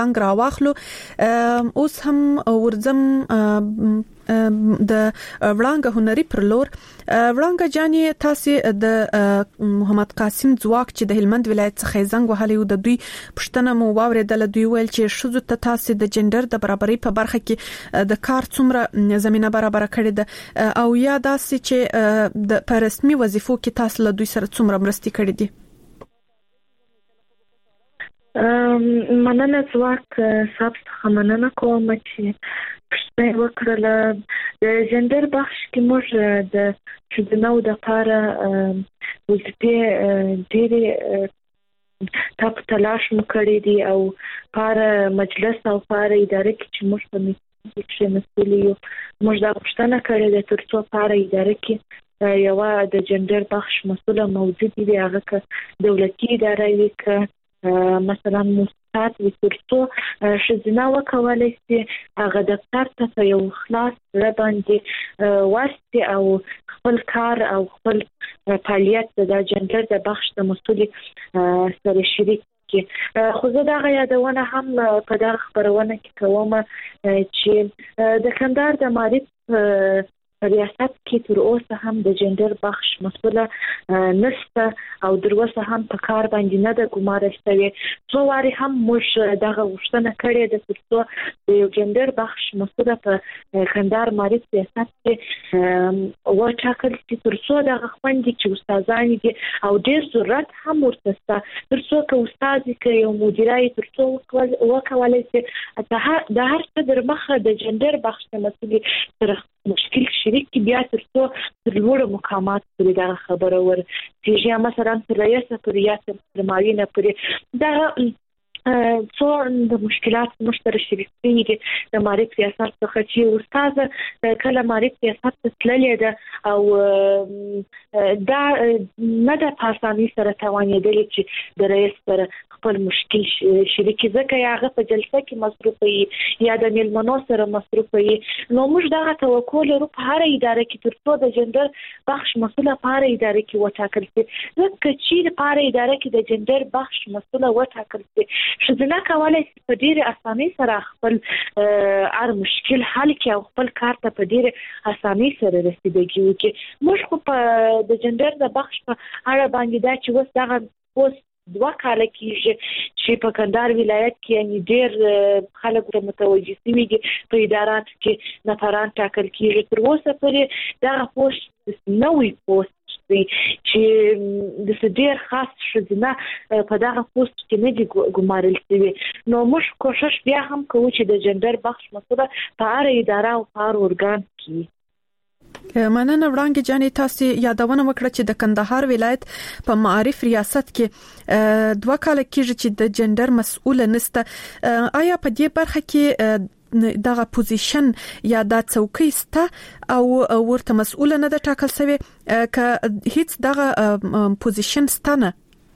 انګ راواخلو. اوس هم ورزم د وړانګه هنري پر لور. وړانګه جاني تاسو د محمد قاسم ځواک چې د هلمند ولایت څخه زنګ وهلی او د دوی پښتنه مو واوریدل. دوی ویل چې شذو ته تاسو د جندر د برابرۍ په برخه کې د کار څومره زمينه برابر کړې ده او یا داسې چې د پرسمي وظیفو کې تاسو له دوی سره څومره مرستې کړې دي؟ مننه ځواک صاحب څخه مننه کوم چې پښتنه وکړه د جندر بخش کې موږ د شذنو د لپاره وظیفې ډېرې تاپ تلاش مکړې دي او پر مجلس او پر اداره کې چې موږ په کې مسؤلیت موږ د پښتنه کړې د ترڅو پر اداره کې یو د جندر بخش مسؤل موجود دي هغه دولتي اداره وي ک مثلا مستعد وترڅو شذنا وکولای شي هغه دفتر ته یو خلاص باندې واسطه او خپل کار او خپل فعالیت د جندر د بخش د مسؤل سره شریک کی. خو زه دا یادونه هم په دغه خبرونه کې کوم چې د کندهار د معرف ریاست کې تر اوسه هم د جندر بخش مسؤله نشته او دروسه هم په کار باندې نه د ګمارل شوی. څو واري هم موږ دغه غوښتنه کړې د ترڅو د جندر بخش مسؤله په کندهار معرف ریاست کې وټاکل شي ترڅو دغه خوندې چې استادان دي او ډېر ضرورت هم ورته ترڅو که استاد کې یو مدیرای ترڅو وکولای شي د هر څه در مخه د جندر بخش مسؤل سره مشکل شریک کی بیا ترڅو تر لوړ مقامات پورې دا خبره ور چې مثلا تر رئیس پر ریاست پر معاینه پر دا څو د مشکلات مشترک شریک دي د معرف ریاست څخه چې استاد کله معرف ریاست تللې ده او دا نه د پاسامي سره توانېدل چې د رئیس سره خپل مشکل شریک ځکه هغه په جلسه کې مصروف وي یا د ملمنو سره مصروف وي. نو موږ دا توکل لرو په هر اداره کې ترڅو د جندر بخش مسؤله په هر اداره کې وټاکل شي. ځکه چې په هر اداره کې د جندر بخش مسؤله وټاکل شي شذنا کولای شي په ډېر اسانۍ سره خپل هر مشکل حل کړي او خپل کار ته په ډېر اسانۍ سره رسیدګي وکړي. موږ خو په د جندر د بخش په اړه باندې دا چې وس دغه اوس 2 کال کېږي چې په کندهار ولایت کې یعنی ډېر خلک متوجه شوي دي په ادارات کې نفران ټاکل کېږي. تر اوسه پورې دغه پوسټ نوې پوسټ چې د ډېر خاص شذنا په دغه پوسټ کې نه دي ګمارل شوي. نو موږ کوشش بیا هم کوو چې د جندر بخش مسؤله په هر اداره او په هر ارګان کې. مننه وړانګه جاني تاسو یادونه وکړه چې د کندهار ولایت په معرف ریاست کې 2 کال کېږي چې د جندر مسؤل نسته. آیا په دې برخه کې دغه پوزیشن یا د څوکۍ ستا او ورته مسؤل نه ده ټاکل شوی ک هیڅ دغه پوزیشن ستنه؟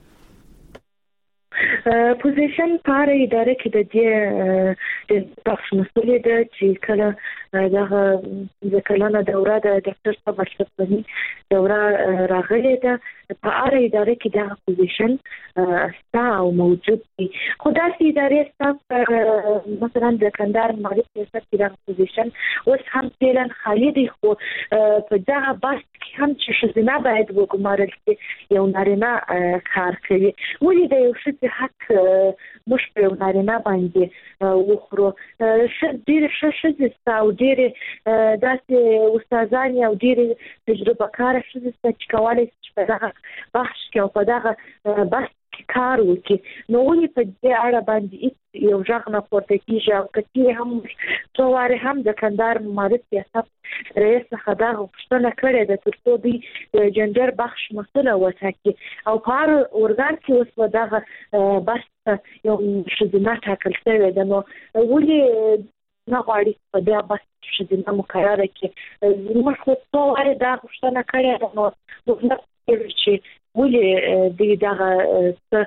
پوزیشن پر اداره کې د بخش مسؤل ده چې کله دغه د کلانه دوره د ډاکټر صاحب اشرفي دوره راغلي ده په هر اداره کې دغه پوزیشن ستا او موجود دي. خو داسې ادارې ستا مثلا د کندهار معرف ریاست کې دغه پوزیشن اوس هم فعلا خالی دي. خو په دغه بحث کې هم چې شذنا باید وګمارل شي یو نارینه کار کوي. ولې د یو ښځې حق موږ په یو نارینه باندې وخورو؟ ډېرې ښه ښځې ستا او ډېرې داسې استادانې او ډېرې تجربه کاره ښځې ستا چې کولی شي په دغه بحث کې او په دغه بحث کار وکړي. نو ولې په دې اړه باندې یو ځغ نه پورته کېږي او کچې هم څو وارې هم د کندهار معرف ریاست رئیس څخه دغه غوښتنه کړې ده ترڅو دوی د جندر بخش مسؤله وټاکي او په هر ارګان کې اوس په دغه بحث یو شذنا ټاکل شوی ده. نو ولې نه غواړي په دې بحث شذنا مقرره کړي؟ موږ خو څو وارې دا غوښتنه کړې ده. نو موږ چې ولې دغه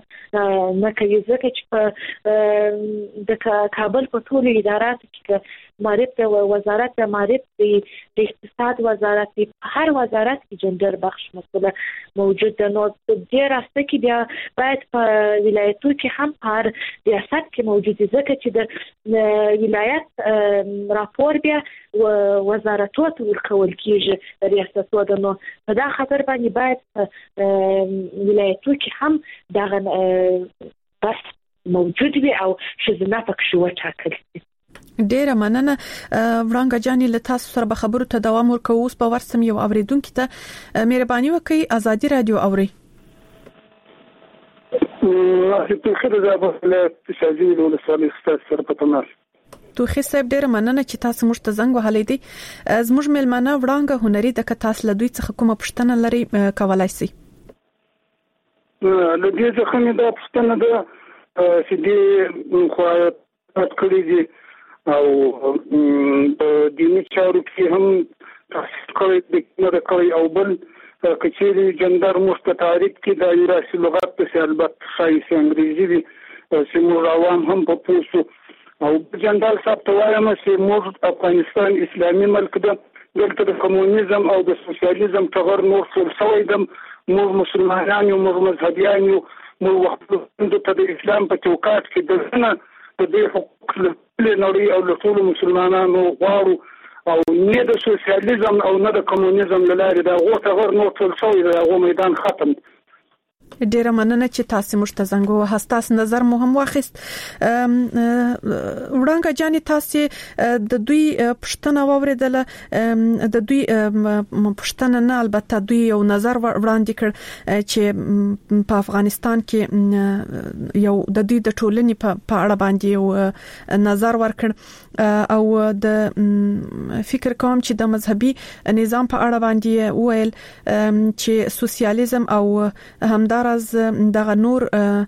نه کوي ځکه چې د کابل په ټولو اداراتو کې معرف وزارت معرف د اقتصاد وزارت هر وزارت کې جندر بخش مسله موجود ده. نو د راسته کې بیا باید په ولایتو کې هم هر ریاست کې موجود دي، ځکه چې د ولایت راپور بیا وزارتو ته ورکول کیږي ریاستو ده. نو په دا خاطر باندې باید ولایتو کې هم دغه بس موجود وي او شزنا پکښ وټاکل شي. ډیره مننه ورانګه جانې له تاسو سره به خبرو ته دوام ورکوو. اوس په ورسم یو اوریدونکو ته مهرباني وکړئ ازادي رادیو اوري. په خیر ده په تشاجي له سوالي سره پتمر توخي صاحب ډیره مننه چې تاسو موږ ته زنګ وهلې دي. زموږ ملمنه ورانګه هنري د تاسو له دوی څخه کومه پوښتنه لري کولای شي؟ له دې څخه مې دا پوښتنه ده چې دې خو کړی دي او د دیني چارو کې هم تاسو کوي د کوي او بل کچېری جندر مستعارف کې د ایراسي لغت په البته ساينس انګریزي دي چې موږ عوام هم په پوسو او جندر صاحب ته وایم چې موږ افغانستان اسلامي ملک ده، دلته د کمونیزم او د سوسیالیزم ټغر نور څه شوی ده. موږ مسلمانان یو، موږ مذهبيان یو، موږ وخت ته د اسلام په چوکاټ کې د نه د دې حقوق له نړۍ او له ټول مسلمانانو غواړو او نه د سوسیالیزم او نه د کمونیزم لاره دا غوته غور نو ټول شوی دا غو میدان ختم. ډیره مننه چې تاسو موږ ته زنګ ووهاست. تاسو نظر مو هم واخیست. وړاندې جانې تاسو د دوی پښتنه واوریدله، د دوی پښتنه نه البته دوی یو نظر وړاندې کړ چې په افغانستان کې یو د دوی د ټولنې په اړه باندې یو نظر ورکړ او د فکر کوم چې د مذهبي نظام په اړه باندې وویل چې سوسیالیزم او همدار از دغه نور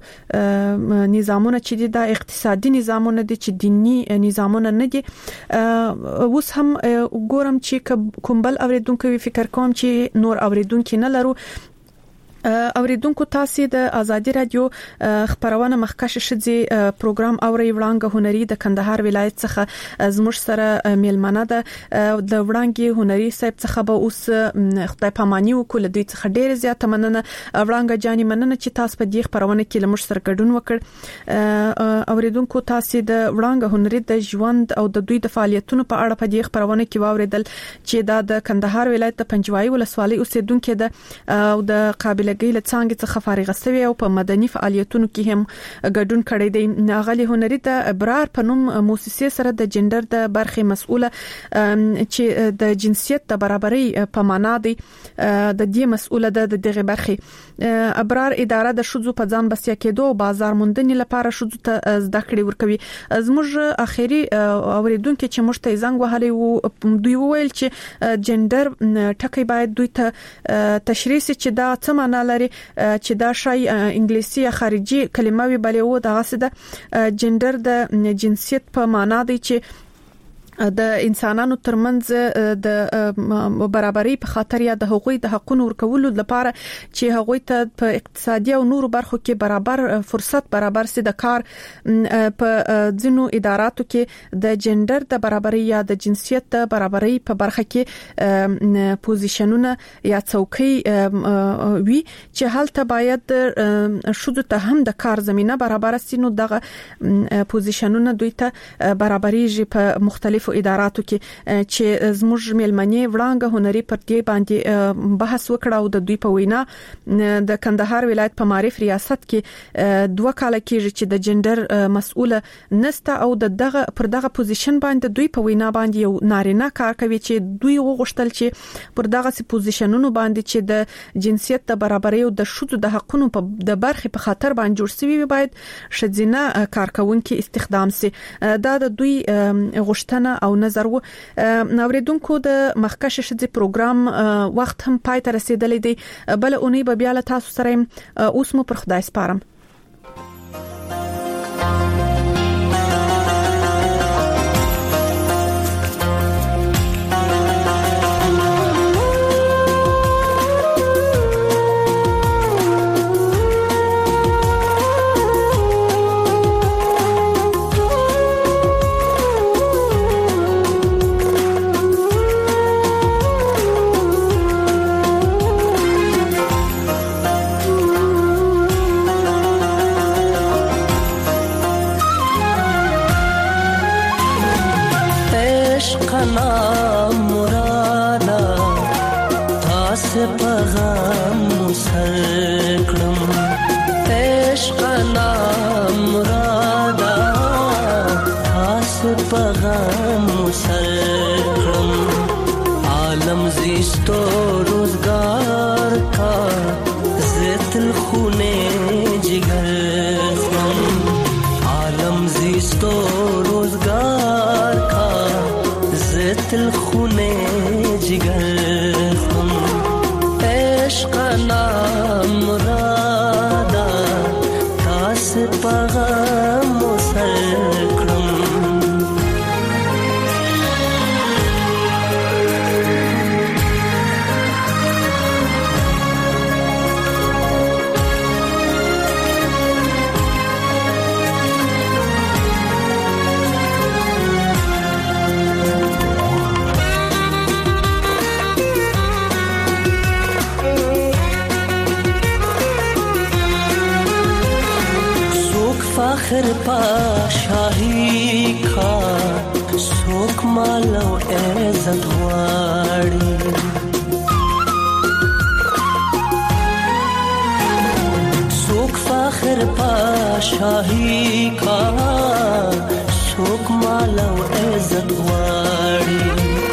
نظامونه چې د اقتصادي نظامونه دي چې دینی نظامونه نه دي. اوس هم ګورم چې کوم بل اوریدونکو فکر کوم چې نور اوریدونکو نه لرو. اوریدونکو تاسو د ازادي رادیو خبرونه مخکش شدي پروګرام اوري وړاندې هنري د کندهار ولایت څخه زموږ سره میلمنه ده. د وړاندې هنري صاحب څخه به اوس خدای پاماني وکړي دوی څخه ډیر زیاته مننه. وړاندې جاني مننه چې تاسو په دې خبرونه کې لمر سره ګډون وکړ. اوریدونکو تاسو د وړاندې هنري د ژوند او د دوی د فعالیتونو په اړه په دې خبرونه کې واوریدل چې د کندهار ولایت د پنجوایي ولسوالۍ اوسیدونکو ده او د قابل لګي له څنګه څخه فارغ شوی او په مدني فعالیتونو کې هم ګډون کړی دی. غالي هنري د ابرار په نوم موسسې سره د جندر د برخې مسؤله چې د جنسیت د برابرۍ په معنا دی د دې مسؤله ده. د دغه برخې ابرار اداره د شذو په ځان بسیا کېدو او بازار موندنې لپاره شذو ته زده کړې ورکوي. زموږ اخیری اوریدونکو چې موږ ته زنګ وهلي وو دوی وویل چې جندر ټکی باید دوی ته تشریح چې دا څه معنا لري چې دا شای انګلیسي یا خارجي کلمه وی بلې و دغه څه د جندر د جنسیت په معنا دی چې د انسانانو ترمنځ د برابرۍ په خاطر یا د حقوقي د حقونو ورکولو لپاره چې هغوی ته په اقتصادي او نورو برخو کې برابر فرصت برابر سي د کار په ځینو اداراتو کې د جندر د برابرۍ یا د جنسیت د برابرۍ په برخه کې پوزیشنونه یا څوکۍ وي چې هلته باید شذو ته هم د کار زمينه برابر سي. نو دغه پوزیشنونه دوی ته برابرۍ په مختلفو اداراتو کې چې زموږ ملمنې وړاندې هنري پر دې باندې بحث وکړ او د دوی په وینا د کندهار ولایت په معرف ریاست کې 2 کال کېږي چې د جندر مسؤله نسته او دغه پر دغه پوزیشن باندې دوی په وینا باندې یو نارینه کار کوي چې دوی وغوښتل چې پر دغه سي پوزیشنونو باندې چې د جنسیت د برابرۍ او د شذو د حقونو په د برخې په خاطر باندې جوړ شوی باید شذینه کارکونکو استخدام سي. دا د دوی غوښتنه او نظر و. اوریدونکو د مخکش شدي پروګرام وخت هم پای ته رسیدلی دی. بل اونۍ به بیا له تاسو سره اوس مو پر خدای سپارم. عشق نام مرادا تاس پیغام سر کړم عشق نام مرادا تاس پیغام سر کړم عالم زیستو روزگار کا زتل خونه جگر عالم زیستو روزگار کا زتل خونه جگر عشق نام مرادا تاس پیغام سر کړم فخر پاشاہی کا سوک مالو عزت واڑی سوک فخر پاشاہی کا سوک مالو عزت واڑی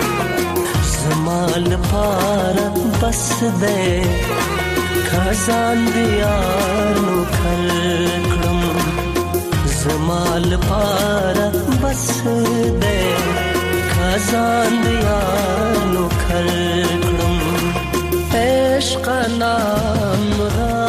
زمال پارت بس دے خزان دیارو کھلکڑم زمال پارا بس دے خزان دیارو کھلکڑم عشق نام